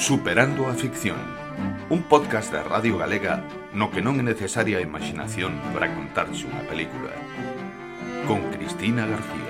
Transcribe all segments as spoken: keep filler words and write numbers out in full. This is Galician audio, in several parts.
Superando a ficción, un podcast da Radio Galega no que non é necesaria a imaginación para contarse unha película. Con Cristina García.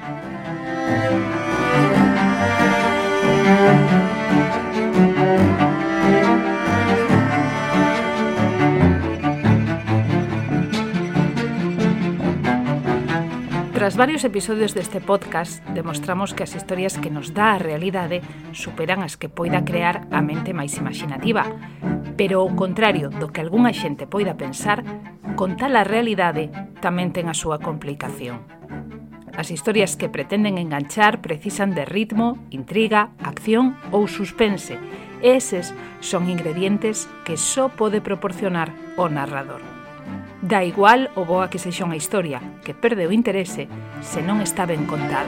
Tras varios episodios deste podcast, demostramos que as historias que nos dá a realidade superan as que poida crear a mente máis imaginativa. Pero ao contrario do que algunha xente poida pensar, contar a realidade tamén ten a súa complicación. As historias que pretenden enganchar precisan de ritmo, intriga, acción ou suspense. Eses son ingredientes que só pode proporcionar o narrador. Dá igual o boa que sexa unha historia, que perde o interese se non está ben contada.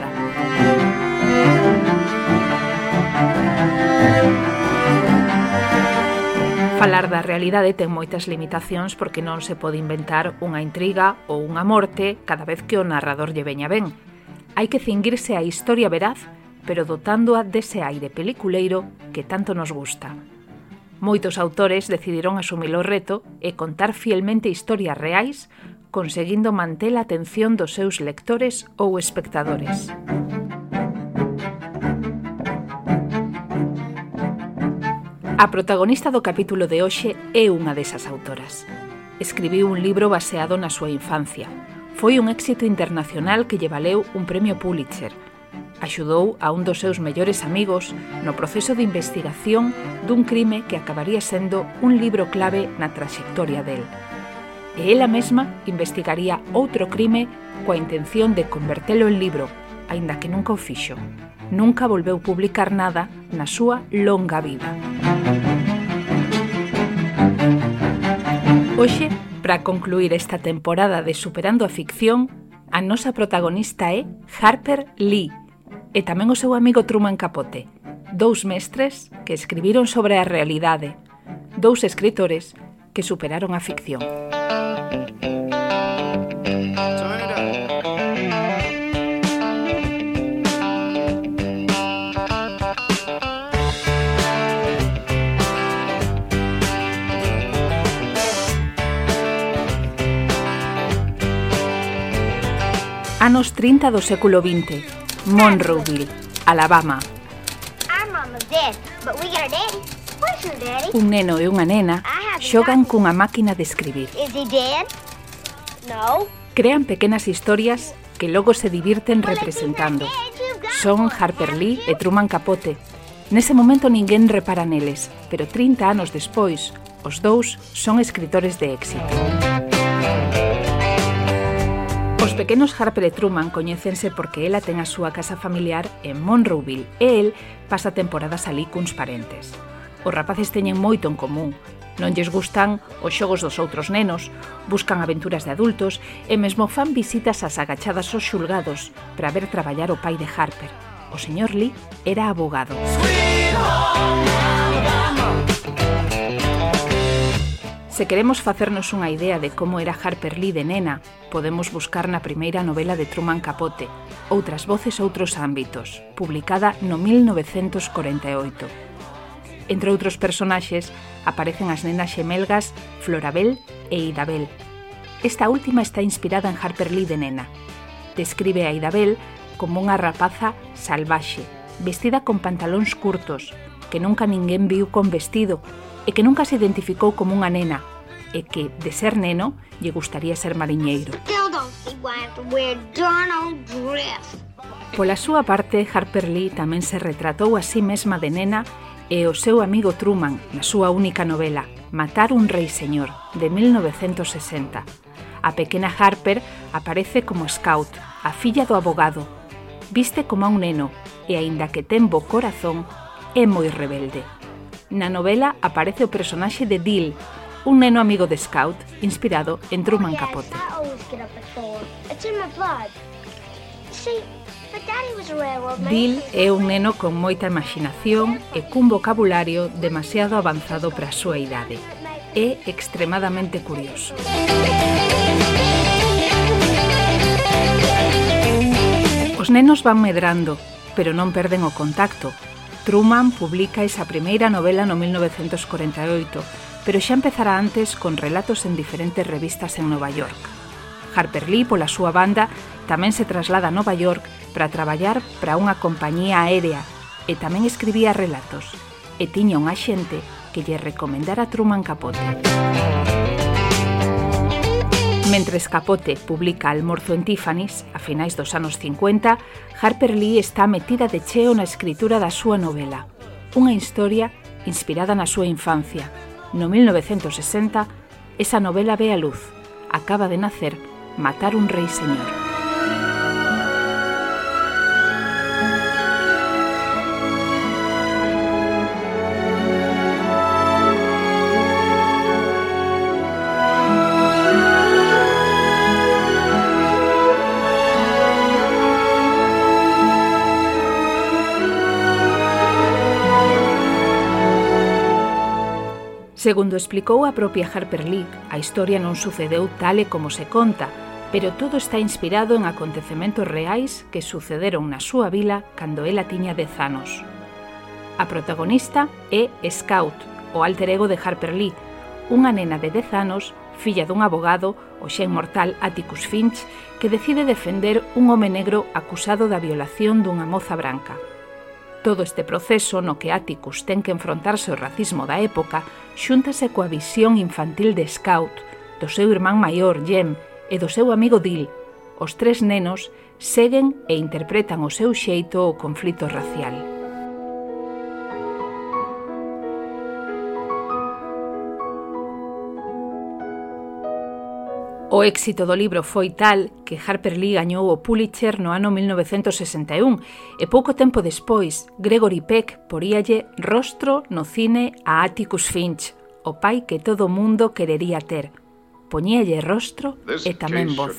Falar da realidade ten moitas limitacións porque non se pode inventar unha intriga ou unha morte cada vez que o narrador lle veña ben. Hai que cinguirse á historia veraz, pero dotándoa dese aire peliculeiro que tanto nos gusta. Moitos autores decidiron asumir o reto e contar fielmente historias reais, conseguindo manter a atención dos seus lectores ou espectadores. A protagonista do capítulo de hoxe é unha desas autoras. Escribiu un libro baseado na súa infancia. Foi un éxito internacional que lle valeu un premio Pulitzer. Axudou a un dos seus mellores amigos no proceso de investigación dun crime que acabaría sendo un libro clave na traxectoria del. E ela mesma investigaría outro crime coa intención de convertelo en libro, aínda que nunca o fixo. Nunca volveu publicar nada na súa longa vida. Hoxe, para concluir esta temporada de Superando a Ficción, a nosa protagonista é Harper Lee, e tamén o seu amigo Truman Capote, dous mestres que escribiron sobre a realidade, dous escritores que superaron a ficción. Anos trinta do século vinte. Monroeville, Alabama. Un neno e unha nena xogan cunha máquina de escribir. Crean pequenas historias que logo se divirten representando. Son Harper Lee e Truman Capote. Nese momento ninguén repara neles, pero trinta anos despois, os dous son escritores de éxito. Os pequenos Harper e Truman coñécense porque ela ten a súa casa familiar en Monroeville e el pasa temporadas alí cuns parentes. Os rapaces teñen moito en común. Non lles gustan os xogos dos outros nenos, buscan aventuras de adultos e mesmo fan visitas ás agachadas aos xulgados para ver traballar o pai de Harper. O señor Lee era abogado. Se queremos facernos unha idea de como era Harper Lee de nena, podemos buscar na primeira novela de Truman Capote, Outras voces, outros ámbitos, publicada no mil novecentos corenta e oito. Entre outros personaxes, aparecen as nenas xemelgas Florabel e Idabel. Esta última está inspirada en Harper Lee de nena. Describe a Idabel como unha rapaza salvaxe, vestida con pantalóns curtos, que nunca ninguén viu con vestido, e que nunca se identificou como unha nena, e que, de ser neno, lle gustaría ser mariñeiro. Pola súa parte, Harper Lee tamén se retratou a sí mesma de nena e o seu amigo Truman na súa única novela, Matar un rei señor, de mil novecentos sesenta. A pequena Harper aparece como scout, a filla do abogado. Viste como a un neno e, aínda que ten bo corazón, é moi rebelde. Na novela aparece o personaxe de Dill, un neno amigo de Scout, inspirado en Truman Capote. Dill é un neno con moita imaginación e cun vocabulario demasiado avanzado para a súa idade. É extremadamente curioso. Os nenos van medrando, pero non perden o contacto. Truman publica esa primeira novela no mil novecentos corenta e oito, pero xa empezará antes con relatos en diferentes revistas en Nova York. Harper Lee, pola súa banda, tamén se traslada a Nova York para traballar para unha compañía aérea e tamén escribía relatos, e tiña un axente que lle recomendara Truman Capote. Mentres Capote publica Almorzo en Tiffany's, a finais dos anos cincuenta, Harper Lee está metida de cheo na escritura da súa novela, unha historia inspirada na súa infancia. No mil novecentos sesenta, esa novela ve a luz. Acaba de nacer Matar un rei señor. Segundo explicou a propia Harper Lee, a historia non sucedeu tal e como se conta, pero todo está inspirado en acontecementos reais que sucederon na súa vila cando ela tiña dez anos. A protagonista é Scout, o alter ego de Harper Lee, unha nena de dez anos, filla dun abogado, o xa inmortal Atticus Finch, que decide defender un home negro acusado da violación dunha moza branca. Todo este proceso no que Atticus ten que enfrontarse ao racismo da época xúntase coa visión infantil de Scout, do seu irmán maior, Jem, e do seu amigo Dill. Os tres nenos seguen e interpretan o seu xeito o conflito racial. O éxito do libro foi tal que Harper Lee gañou o Pulitzer no ano mil novecentos sesenta e un e pouco tempo despois Gregory Peck poríalle rostro no cine a Atticus Finch, o pai que todo mundo querería ter. Poñíalle rostro e tamén voz.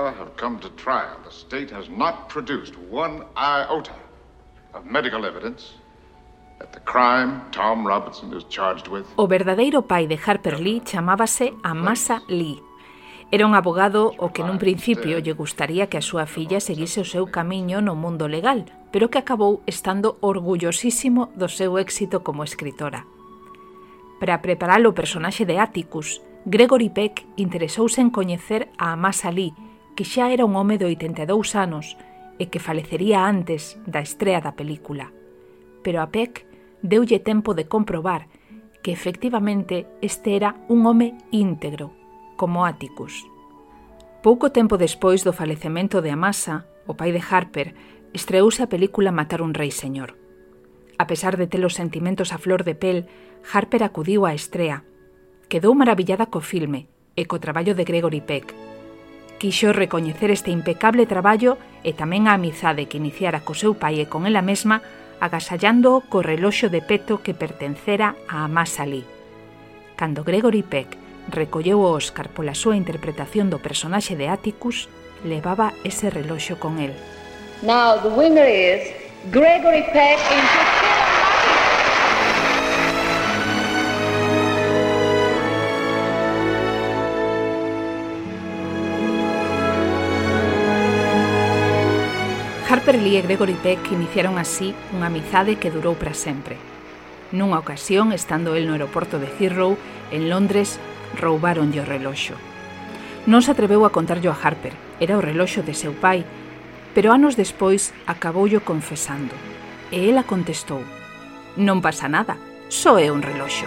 O verdadeiro pai de Harper Lee chamábase Amasa Lee. Era un abogado o que nun principio lle gustaría que a súa filla seguise o seu camiño no mundo legal, pero que acabou estando orgullosísimo do seu éxito como escritora. Para preparar o personaxe de Atticus, Gregory Peck interesouse en coñecer a Amasa Lee, que xa era un home de oitenta e dous anos e que falecería antes da estrea da película. Pero a Peck deulle tempo de comprobar que efectivamente este era un home íntegro, como Atticus. Pouco tempo despois do falecemento de Amasa, o pai de Harper, estreouse a película Matar un rei señor. A pesar de ter os sentimentos a flor de pel, Harper acudiu á estrea. Quedou maravillada co filme e co traballo de Gregory Peck. Quixo recoñecer este impecable traballo e tamén a amizade que iniciara co seu pai e con ela mesma, agasallando co reloxo de peto que pertencera a Amasa Lee. Cando Gregory Peck recolleu o Óscar pola súa interpretación do personaxe de Atticus, levaba ese reloxo con el. Now the winner is Gregory Peck in Harper Lee e Gregory Peck iniciaron así unha amizade que durou para sempre. Nunha ocasión, estando el no aeroporto de Heathrow, en Londres, roubáronlle o reloxo. Non se atreveu a contarllo a Harper, era o reloxo de seu pai, pero anos despois acaboullo confesando. E ela contestou: non pasa nada, só é un reloxo.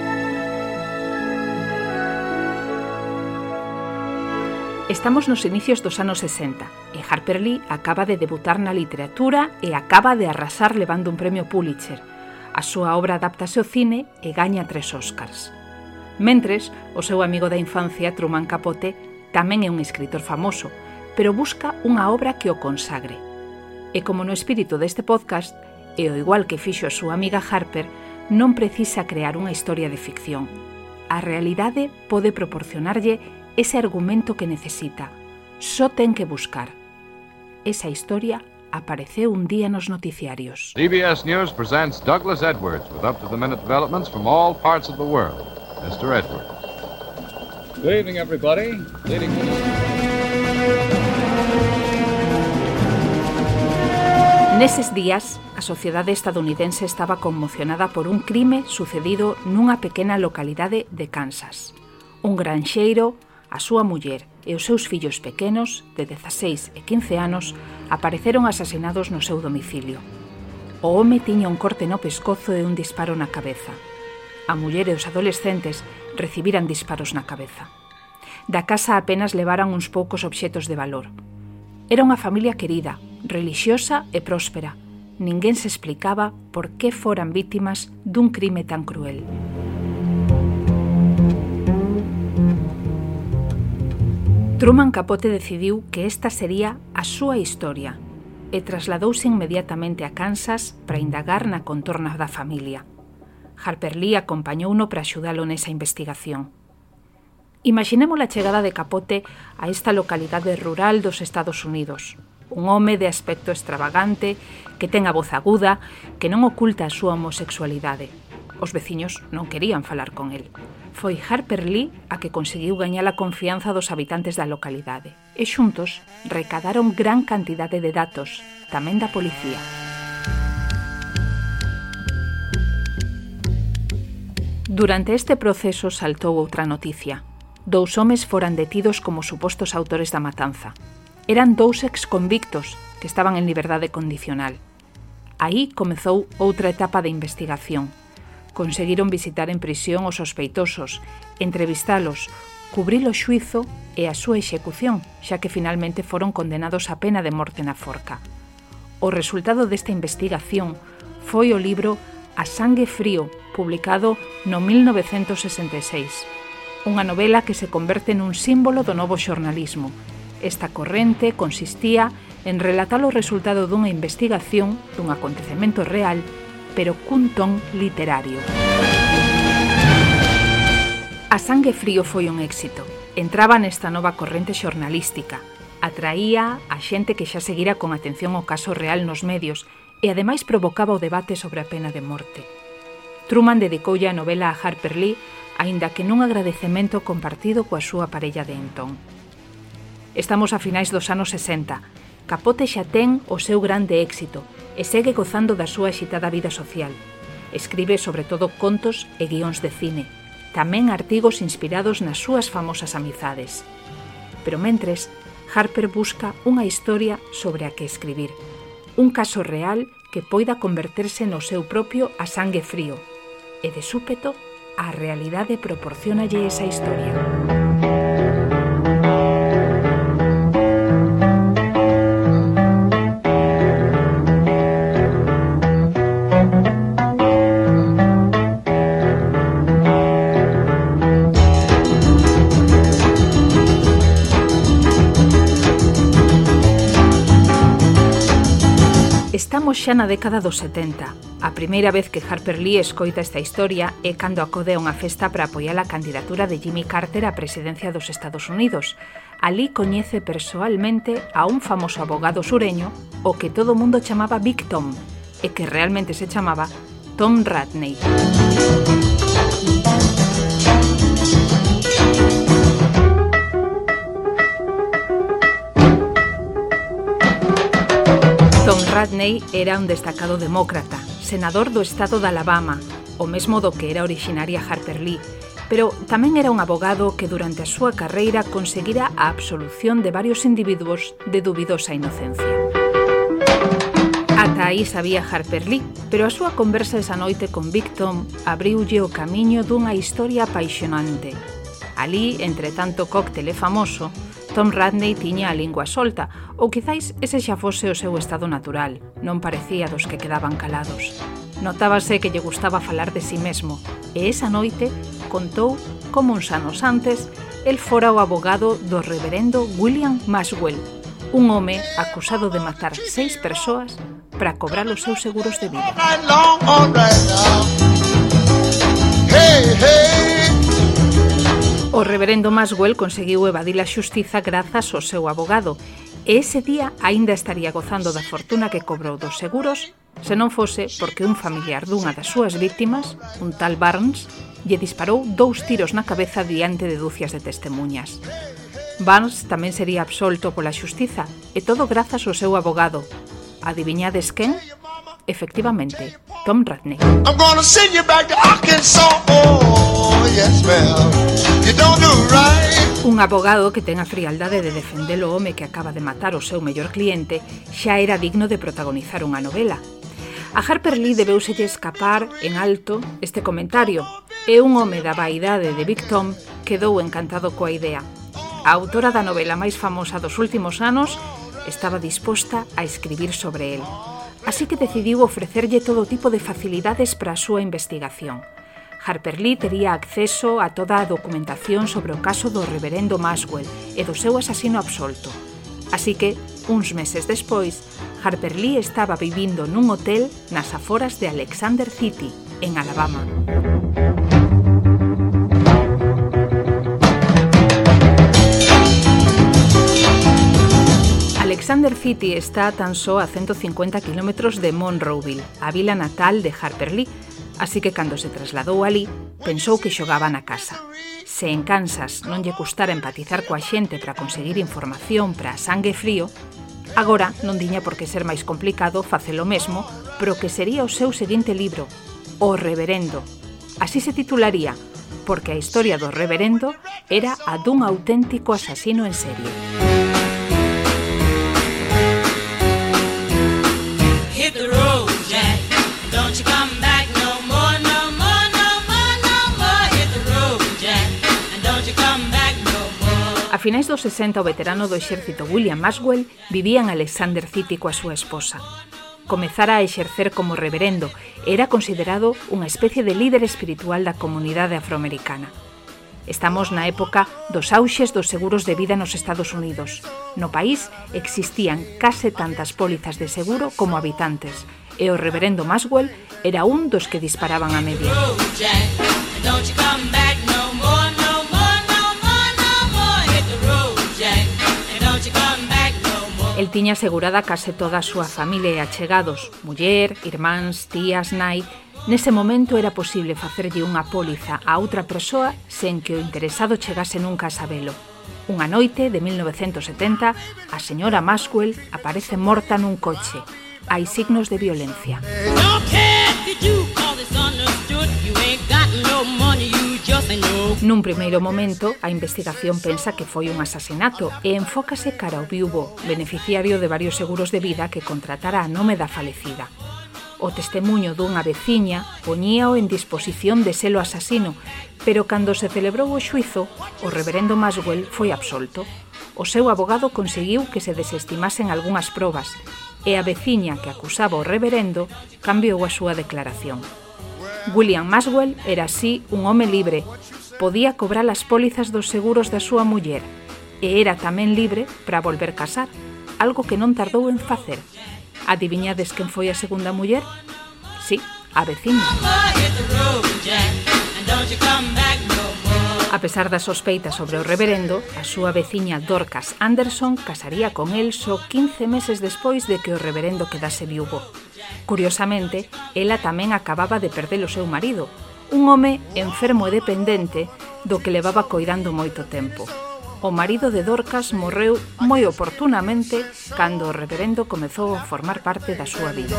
Estamos nos inicios dos anos sesenta e Harper Lee acaba de debutar na literatura e acaba de arrasar levando un premio Pulitzer. A súa obra adáptase ao cine e gaña tres Óscars. Mentres, o seu amigo da infancia, Truman Capote, tamén é un escritor famoso, pero busca unha obra que o consagre. E como no espírito deste podcast, e ao igual que fixo a súa amiga Harper, non precisa crear unha historia de ficción. A realidade pode proporcionarlle ese argumento que necesita. Só ten que buscar. Esa historia apareceu un día nos noticiarios. C B S News presents Douglas Edwards with up-to-the-minute developments from all parts of the world. mister Edwards. Good evening, everybody. Leading... Neses días, a sociedade estadounidense estaba conmocionada por un crime sucedido nunha pequena localidade de Kansas. Un granxeiro, a súa muller e os seus fillos pequenos, de dezaseis e quince anos, apareceron asasinados no seu domicilio. O home tiña un corte no pescozo e un disparo na cabeza. A muller e os adolescentes recibiran disparos na cabeza. Da casa apenas levaran uns poucos obxetos de valor. Era unha familia querida, relixiosa e próspera. Ninguén se explicaba por que foran vítimas dun crime tan cruel. Truman Capote decidiu que esta sería a súa historia e trasladouse inmediatamente a Kansas para indagar na contorna da familia. Harper Lee acompañouno para axudalo nesa investigación. Imaxinemos a chegada de Capote a esta localidade rural dos Estados Unidos. Un home de aspecto extravagante, que ten a voz aguda, que non oculta a súa homosexualidade. Os veciños non querían falar con el. Foi Harper Lee a que conseguiu gañar a confianza dos habitantes da localidade e xuntos recadaron gran cantidade de datos, tamén da policía. Durante este proceso saltou outra noticia. Dous homes foran detidos como supostos autores da matanza. Eran dous exconvictos que estaban en liberdade condicional. Aí comezou outra etapa de investigación. Conseguiron visitar en prisión os sospeitosos, entrevistalos, cubrir o xuizo e a súa execución, xa que finalmente foron condenados a pena de morte na forca. O resultado desta investigación foi o libro A sangue frío, publicado no mil novecentos sesenta e seis. Unha novela que se converte nun símbolo do novo xornalismo. Esta corrente consistía en relatar o resultado dunha investigación, dun acontecemento real, pero cun ton literario. A sangue frío foi un éxito. Entraba nesta nova corrente xornalística. Atraía a xente que xa seguira con atención o caso real nos medios e ademais provocaba o debate sobre a pena de morte. Truman dedicoulle a novela a Harper Lee, aínda que nun agradecemento compartido coa súa parella de entón. Estamos a finais dos anos sesenta. Capote xa ten o seu grande éxito e segue gozando da súa axitada vida social. Escribe sobre todo contos e guións de cine, tamén artigos inspirados nas súas famosas amizades. Pero mentres, Harper busca unha historia sobre a que escribir, un caso real que poida converterse no seu propio A sangue frío, e de súpeto, a realidade proporciónalle esa historia. Estamos xa na década dos setenta. A primeira vez que Harper Lee escoita esta historia é cando acode a unha festa para apoiar a candidatura de Jimmy Carter á presidencia dos Estados Unidos. Alí coñece persoalmente a un famoso abogado sureño, o que todo o mundo chamaba Big Tom, e que realmente se chamaba Tom Radney. Tom Radney era un destacado demócrata, senador do estado de Alabama, o mesmo do que era originaria Harper Lee, pero tamén era un abogado que durante a súa carreira conseguira a absolución de varios individuos de dubidosa inocencia. Ata aí sabía Harper Lee, pero a súa conversa esa noite con Big Tom abriulle o camiño dunha historia apaixonante. Alí, entre tanto cóctel e famoso, Tom Radney tiña a lingua solta, ou quizáis ese xa fose o seu estado natural, non parecía dos que quedaban calados. Notábase que lle gustaba falar de si mesmo, e esa noite contou como uns anos antes el fora o abogado do reverendo William Maxwell, un home acusado de matar seis persoas para cobrar os seus seguros de vida. O reverendo Maxwell conseguiu evadir a xustiza grazas ao seu abogado e ese día aínda estaría gozando da fortuna que cobrou dos seguros se non fose porque un familiar dunha das súas víctimas, un tal Barnes, lle disparou dous tiros na cabeza diante de dúcias de testemunhas. Barnes tamén sería absolto pola xustiza e todo grazas ao seu abogado. Adiviñades quen? Efectivamente, Tom Radney. I'm gonna send you back to Arkansas. Oh, yes, well, you don't do right. Un abogado que ten a frialdade de defender o home que acaba de matar o seu mellor cliente xa era digno de protagonizar unha novela. A Harper Lee debeuselle escapar en alto este comentario e un home da vaidade de Big Tom quedou encantado coa idea. A autora da novela máis famosa dos últimos anos estaba disposta a escribir sobre el. Así que decidiu ofrecerlle todo tipo de facilidades para a súa investigación. Harper Lee tería acceso a toda a documentación sobre o caso do reverendo Maxwell e do seu asasino absolto. Así que, uns meses despois, Harper Lee estaba vivindo nun hotel nas aforas de Alexander City, en Alabama. Alexander City está tan só a ciento cincuenta kilómetros de Monroeville, a vila natal de Harper Lee, así que cando se trasladou alí, pensou que xogaba na casa. Se en Kansas non lle custara empatizar coa xente para conseguir información para sangue frío, agora non tiña por que ser máis complicado facelo mesmo, pero que sería o seu seguinte libro, O Reverendo. Así se titularía, porque a historia do reverendo era a dun auténtico asasino en serie. A finais dos sesenta, o veterano do exército William Maxwell vivía en Alexander City coa súa esposa. Comezara a exercer como reverendo e era considerado unha especie de líder espiritual da comunidade afroamericana. Estamos na época dos auxes dos seguros de vida nos Estados Unidos. No país existían case tantas pólizas de seguro como habitantes, e o reverendo Maxwell era un dos que disparaban a media. El tiña asegurada case toda a súa familia e achegados, muller, irmáns, tías, nai. Nese momento era posible facerlle unha póliza a outra persoa sen que o interesado chegase nunca a sabelo. Unha noite de mil novecentos setenta, a señora Maxwell aparece morta nun coche. Hai signos de violencia. Nun primeiro momento, a investigación pensa que foi un asasinato e enfócase cara ao viúvo, beneficiario de varios seguros de vida que contratara a nome da falecida. O testemuño dunha veciña poñíao en disposición de selo asasino, pero cando se celebrou o xuizo, o reverendo Maxwell foi absolto. O seu abogado conseguiu que se desestimasen algunhas probas e a veciña que acusaba o reverendo cambiou a súa declaración. William Maxwell era así un home libre, podía cobrar as pólizas dos seguros da súa muller e era tamén libre para volver casar, algo que non tardou en facer. Adiviñades quen foi a segunda muller? Sí, a veciña. A pesar das sospeitas sobre o reverendo, a súa veciña Dorcas Anderson casaría con el só quince meses despois de que o reverendo quedase viúvo. Curiosamente, ela tamén acababa de perder o seu marido, un home enfermo e dependente do que levaba coidando moito tempo. O marido de Dorcas morreu moi oportunamente cando o reverendo comezou a formar parte da súa vida.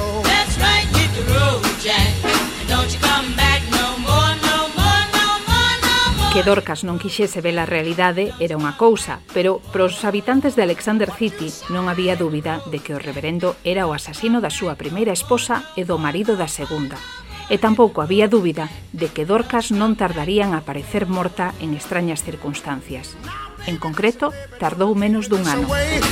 Que Dorcas non quixese ver a realidade era unha cousa, pero para os habitantes de Alexander City non había dúbida de que o reverendo era o asasino da súa primeira esposa e do marido da segunda. E tampouco había dúbida de que Dorcas non tardaría en aparecer morta en extrañas circunstancias. En concreto, tardou menos dun ano.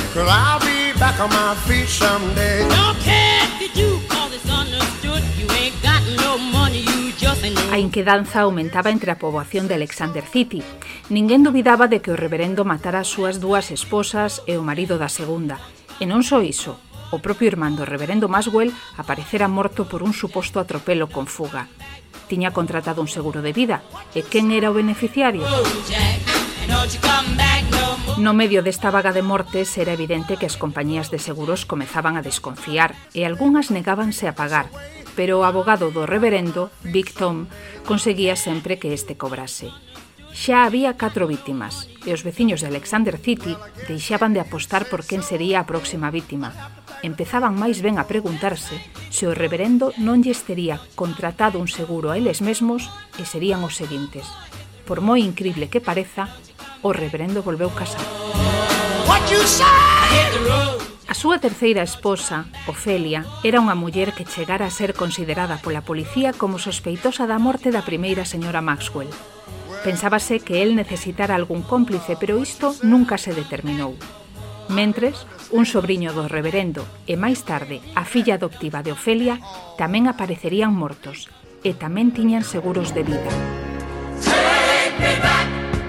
A inquedanza aumentaba entre a poboación de Alexander City. Ninguén dubidaba de que o reverendo matara as súas dúas esposas e o marido da segunda. E non só iso, o propio irmán do reverendo Maxwell aparecera morto por un suposto atropelo con fuga. Tiña contratado un seguro de vida, e quen era o beneficiario? No medio desta vaga de mortes era evidente que as compañías de seguros comezaban a desconfiar e algunhas negábanse a pagar, pero o abogado do reverendo, Big Tom, conseguía sempre que este cobrase. Xa había catro vítimas e os veciños de Alexander City deixaban de apostar por quen sería a próxima vítima. empezaban máis ben a preguntarse se o reverendo non lles tería contratado un seguro a eles mesmos e serían os seguintes. Por moi incrible que pareza, o reverendo volveu casar. A súa terceira esposa, Ofelia, era unha muller que chegara a ser considerada pola policía como sospeitosa da morte da primeira señora Maxwell. Pensábase que el necesitara algún cómplice, pero isto nunca se determinou. Mentres, un sobriño do reverendo e máis tarde a filla adoptiva de Ofelia tamén aparecerían mortos e tamén tiñan seguros de vida. Take me back.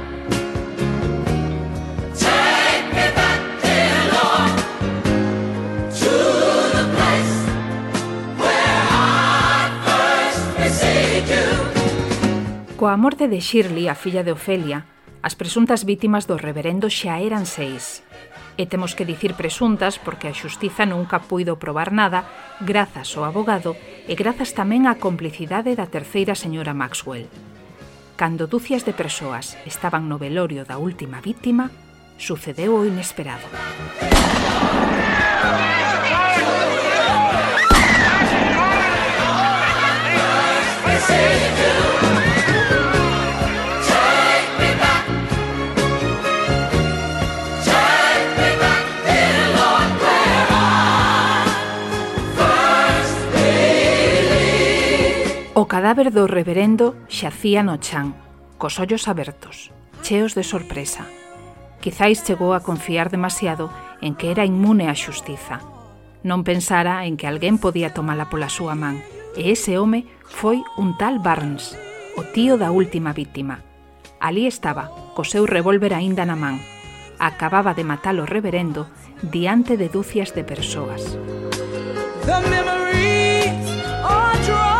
Take me back, dear Lord, to the place where I first received you. Coa morte de Shirley, a filla de Ofelia, as presuntas vítimas do reverendo xa eran seis. E temos que dicir presuntas porque a xustiza nunca puido probar nada grazas ao abogado e grazas tamén á complicidade da terceira señora Maxwell. Cando dúcias de persoas estaban no velorio da última vítima, sucedeu o inesperado. O cadáver do reverendo xacía no chan, cos ollos abertos, cheos de sorpresa. Quizáis chegou a confiar demasiado en que era inmune á xustiza. Non pensara en que alguén podía tomala pola súa man, e ese home foi un tal Barnes, o tío da última vítima. Alí estaba, co seu revólver aínda na man. Acababa de matar o reverendo diante de dúcias de persoas. The memories are drawing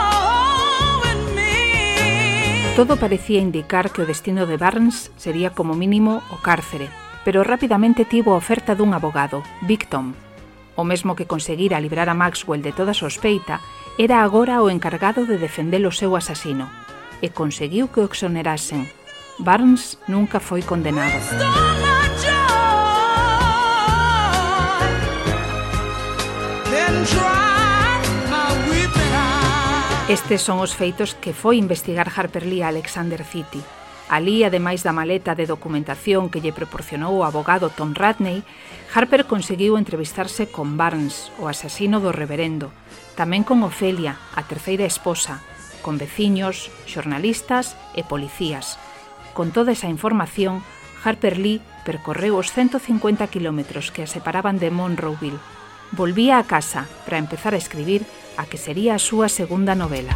me. Todo parecía indicar que o destino de Barnes sería como mínimo o cárcere, pero rapidamente tivo a oferta dun abogado, Big Tom. O mesmo que conseguira librar a Maxwell de toda sospeita, era agora o encargado de defender o seu asasino, e conseguiu que o exonerasen. Barnes nunca foi condenado. Estes son os feitos que foi investigar Harper Lee a Alexander City. Alí, ademais da maleta de documentación que lle proporcionou o abogado Tom Radney, Harper conseguiu entrevistarse con Barnes, o asasino do reverendo, tamén con Ofelia, a terceira esposa, con veciños, xornalistas e policías. Con toda esa información, Harper Lee percorreu os ciento cincuenta kilómetros que a separaban de Monroeville. Volvía a casa para empezar a escribir a que sería a súa segunda novela.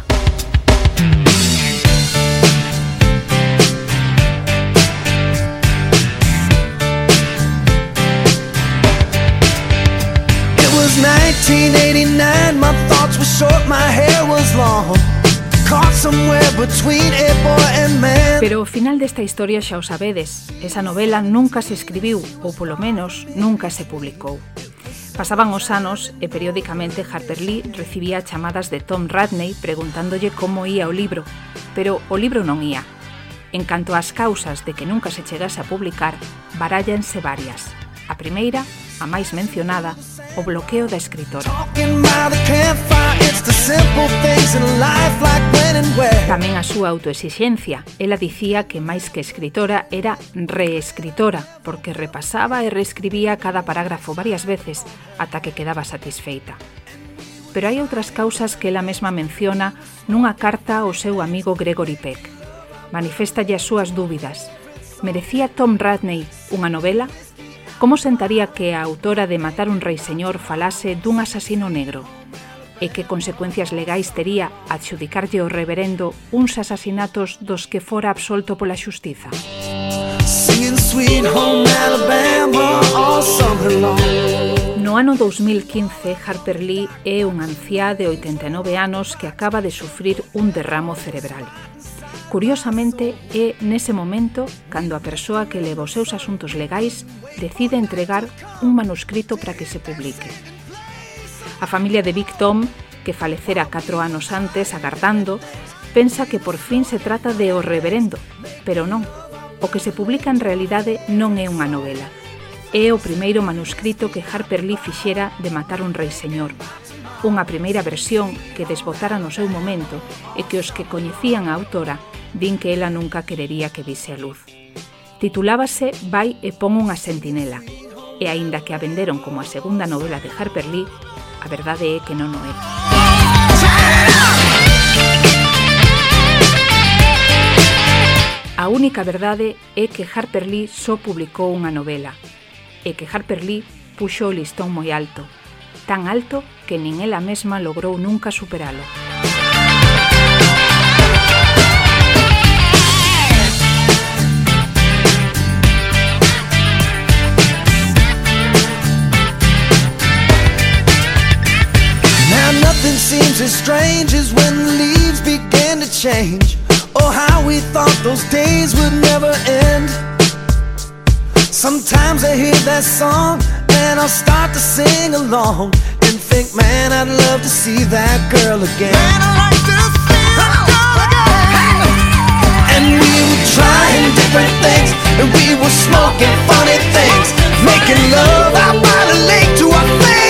nineteen eighty-nine, my thoughts were short, my hair was long, caught somewhere between a boy and man. Pero o final desta historia xa o sabedes, esa novela nunca se escribiu, ou polo menos nunca se publicou. Pasaban os anos e periódicamente Harper Lee recibía chamadas de Tom Radney preguntándolle como ia o libro, pero o libro non ia. En canto ás causas de que nunca se chegase a publicar, barállanse varias. A primeira, a máis mencionada, o bloqueo da escritora. Tamén a súa autoexixencia. Ela dicía que máis que escritora era reescritora, porque repasaba e reescribía cada parágrafo varias veces ata que quedaba satisfeita. Pero hai outras causas que ela mesma menciona nunha carta ao seu amigo Gregory Peck. Maniféstalle as súas dúbidas. Merecía Tom Radney unha novela? Como sentaría que a autora de Matar un rei señor falase dun asasino negro? E que consecuencias legais tería adxudicarlle ao reverendo uns asasinatos dos que fora absolto pola xustiza? No ano dous mil quince, Harper Lee é unha anciá de oitenta e nove anos que acaba de sufrir un derramo cerebral. Curiosamente, é nese momento cando a persoa que leva os seus asuntos legais decide entregar un manuscrito para que se publique. A familia de Big Tom, que falecera catro anos antes agardando, pensa que por fin se trata de O Reverendo, pero non. O que se publica en realidade non é unha novela. É o primeiro manuscrito que Harper Lee fixera de matar un rei señor. Unha primeira versión que desbotara no seu momento e que os que coñecían a autora din que ela nunca querería que vise a luz. Titulábase Vai e pon unha sentinela, e aínda que a venderon como a segunda novela de Harper Lee, a verdade é que non o é. A única verdade é que Harper Lee só publicou unha novela, e que Harper Lee puxo o listón moi alto, tan alto que nin ela mesma logrou nunca superalo. Now nothing seems as strange as when the leaves began to change. Oh, how we thought those days would never end. Sometimes I hear that song and I'll start to sing along and think, man, I'd love to see that girl again. Man, I'd like to see that girl again. And we were trying different things, and we were smoking funny things, making love out by the lake to our face.